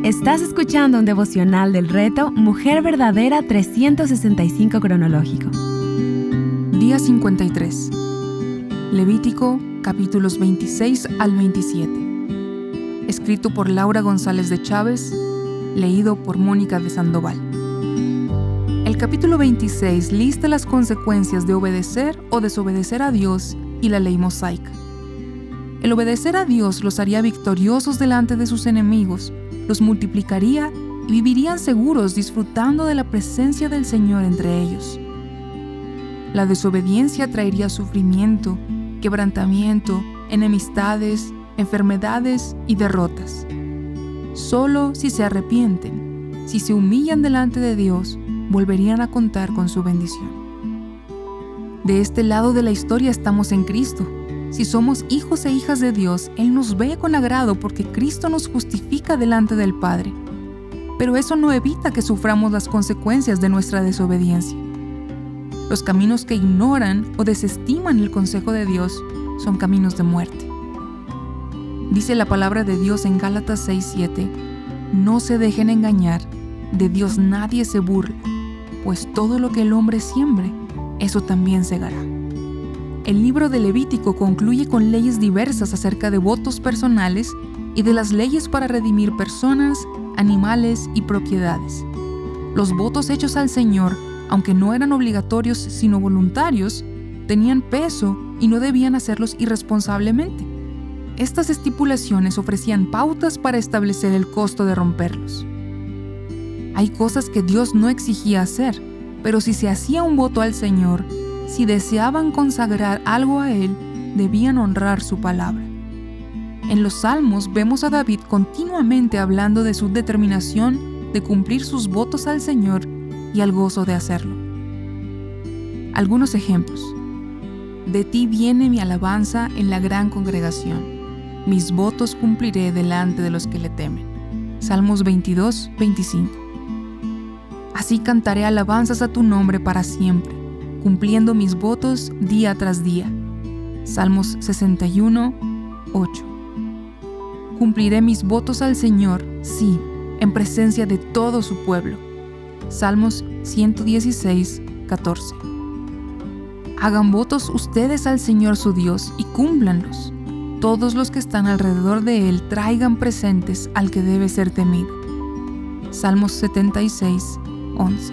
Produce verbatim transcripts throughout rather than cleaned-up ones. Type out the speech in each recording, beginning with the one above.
Estás escuchando un devocional del reto Mujer Verdadera trescientos sesenta y cinco cronológico. Día cincuenta y tres. Levítico, capítulos veintiséis al veintisiete. Escrito por Laura González de Chávez, leído por Mónica de Sandoval. El capítulo veintiséis lista las consecuencias de obedecer o desobedecer a Dios y la ley mosaica. El obedecer a Dios los haría victoriosos delante de sus enemigos, los multiplicaría y vivirían seguros disfrutando de la presencia del Señor entre ellos. La desobediencia traería sufrimiento, quebrantamiento, enemistades, enfermedades y derrotas. Solo si se arrepienten, si se humillan delante de Dios, volverían a contar con su bendición. De este lado de la historia estamos en Cristo. Si somos hijos e hijas de Dios, Él nos ve con agrado porque Cristo nos justifica delante del Padre. Pero eso no evita que suframos las consecuencias de nuestra desobediencia. Los caminos que ignoran o desestiman el consejo de Dios son caminos de muerte. Dice la palabra de Dios en Gálatas seis siete: no se dejen engañar, de Dios nadie se burla, pues todo lo que el hombre siembre, eso también segará. El libro de Levítico concluye con leyes diversas acerca de votos personales y de las leyes para redimir personas, animales y propiedades. Los votos hechos al Señor, aunque no eran obligatorios sino voluntarios, tenían peso y no debían hacerlos irresponsablemente. Estas estipulaciones ofrecían pautas para establecer el costo de romperlos. Hay cosas que Dios no exigía hacer, pero si se hacía un voto al Señor, si deseaban consagrar algo a Él, debían honrar su palabra. En los Salmos vemos a David continuamente hablando de su determinación de cumplir sus votos al Señor y al gozo de hacerlo. Algunos ejemplos. De ti viene mi alabanza en la gran congregación. Mis votos cumpliré delante de los que le temen. Salmos veintidós veinticinco. Así cantaré alabanzas a tu nombre para siempre, cumpliendo mis votos día tras día. Salmos sesenta y uno ocho. Cumpliré mis votos al Señor, sí, en presencia de todo su pueblo. Salmos ciento dieciséis catorce. Hagan votos ustedes al Señor su Dios y cúmplanlos. Todos los que están alrededor de Él traigan presentes al que debe ser temido. Salmos setenta y seis once.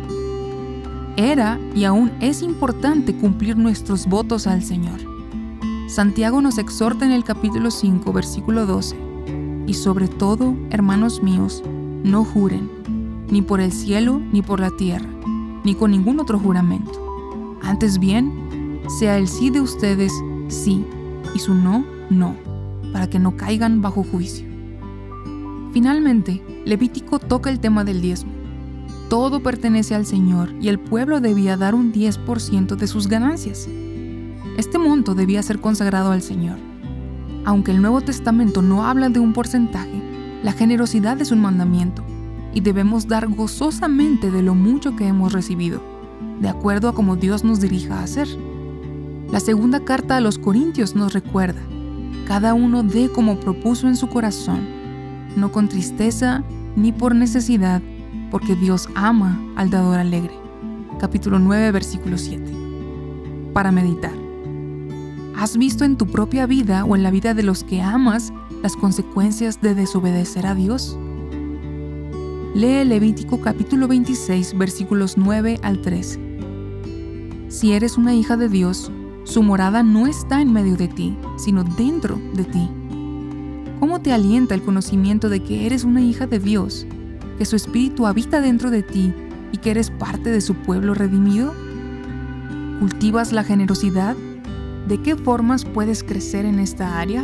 Era y aún es importante cumplir nuestros votos al Señor. Santiago nos exhorta en el capítulo cinco, versículo doce: y sobre todo, hermanos míos, no juren, ni por el cielo, ni por la tierra, ni con ningún otro juramento. Antes bien, sea el sí de ustedes sí, y su no, no, para que no caigan bajo juicio. Finalmente, Levítico toca el tema del diezmo. Todo pertenece al Señor y el pueblo debía dar un diez por ciento de sus ganancias. Este monto debía ser consagrado al Señor. Aunque el Nuevo Testamento no habla de un porcentaje, la generosidad es un mandamiento y debemos dar gozosamente de lo mucho que hemos recibido, de acuerdo a como Dios nos dirija a hacer. La segunda carta a los Corintios nos recuerda: cada uno dé como propuso en su corazón, no con tristeza ni por necesidad, porque Dios ama al dador alegre. Capítulo nueve, versículo siete. Para meditar. ¿Has visto en tu propia vida o en la vida de los que amas las consecuencias de desobedecer a Dios? Lee Levítico capítulo veintiséis, versículos nueve al trece. Si eres una hija de Dios, su morada no está en medio de ti, sino dentro de ti. ¿Cómo te alienta el conocimiento de que eres una hija de Dios, que su espíritu habita dentro de ti y que eres parte de su pueblo redimido? ¿Cultivas la generosidad? ¿De qué formas puedes crecer en esta área?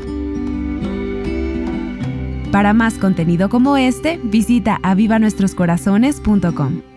Para más contenido como este, visita aviva nuestros corazones punto com.